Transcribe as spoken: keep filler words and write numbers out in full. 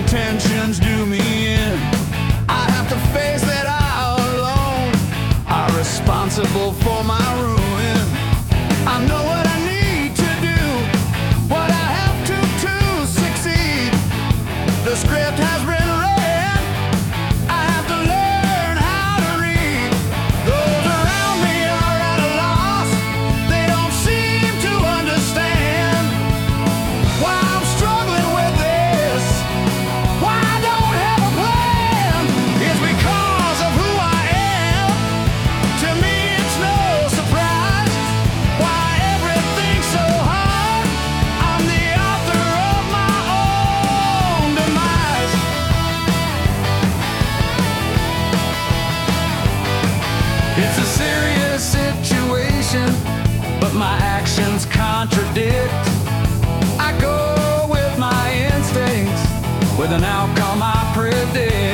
intentions do me in. I have to face that I alone are responsible for my ruin. I know what I need to do, what I have to to succeed. The script has been read, I have to learn how to read. Those around me are at a loss, they don't seem to understand why I'm struggling with this, why I don't have a plan. It's because of who I am. To me it's no surprise why everything's so hard. I'm the author of my own demise. It's a serious situation, but my actions contradict. I go with my instincts, with an outcome I predict.